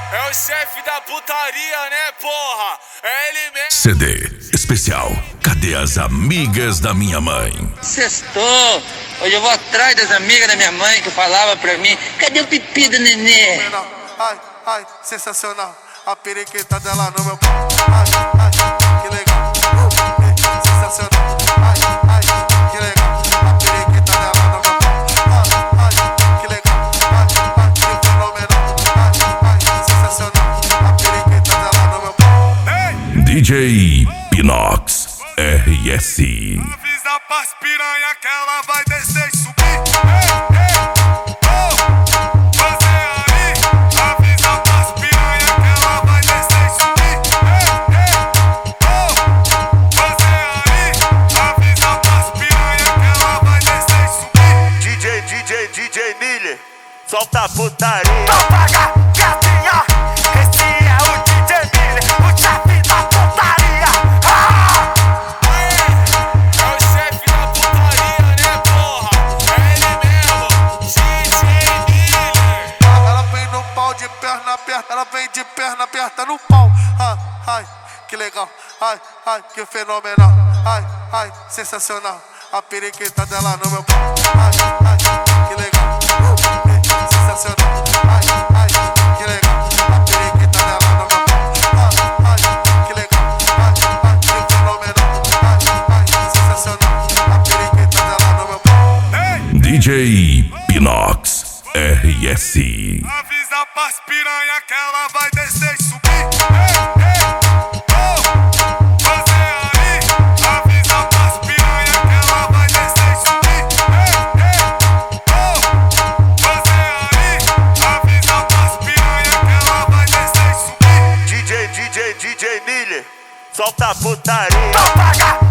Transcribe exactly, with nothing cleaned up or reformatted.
É o chefe da putaria, né, porra? É ele mesmo. C D especial. Cadê as amigas da minha mãe? Sextou. Hoje eu vou atrás das amigas da minha mãe que falava pra mim: cadê o pipi do nenê? Ai, ai, sensacional. A periquita dela no meu pau. Ai, ai, que legal. Sensacional. Ai, ai, que legal. A periquita dela no meu pau. Ai, ai, que legal. Ai, ai, que fenomenal. Ai, ai, sensacional. A periquita dela no meu pau. D J Pinox R S. Avisa pras piranha que ela vai descer e subir. Ei, ei, oh, você aí. Avisa pras piranha que ela vai descer e subir. Ei, ei, oh, você aí. Avisa pras piranha que ela vai descer e subir. D J, D J, D J Miller, solta a putaria. Propaga, gatinha, esse é o D J Miller, o chefe da putaria. Ah! É o chefe da putaria, né, porra? É ele mesmo, D J Miller. Ela vem no pau de perna aberta. Ela vem de perna aberta no pau. Ai, ai, que legal. Ai, ai, que fenomenal. Ai, ai, sensacional. A periquita dela no meu pau. Ai, ai, que legal. Sensacional. Ai, ai, que legal. A periquita dela no meu pau. Ai, ai, que legal. Ai, ai, que fenomenal. Ai, ai, sensacional. A periquita dela no meu pau. D J Pinox R S. Avisa pras piranha que ela vai descer e subir. Ei, ei, oh, você aí. Avisa pras piranha que ela vai descer e subir. Ei, ei, oh, você aí. Avisa pras piranha que ela vai descer e subir. D J, D J, D J Miller, solta a putaria. Propaga,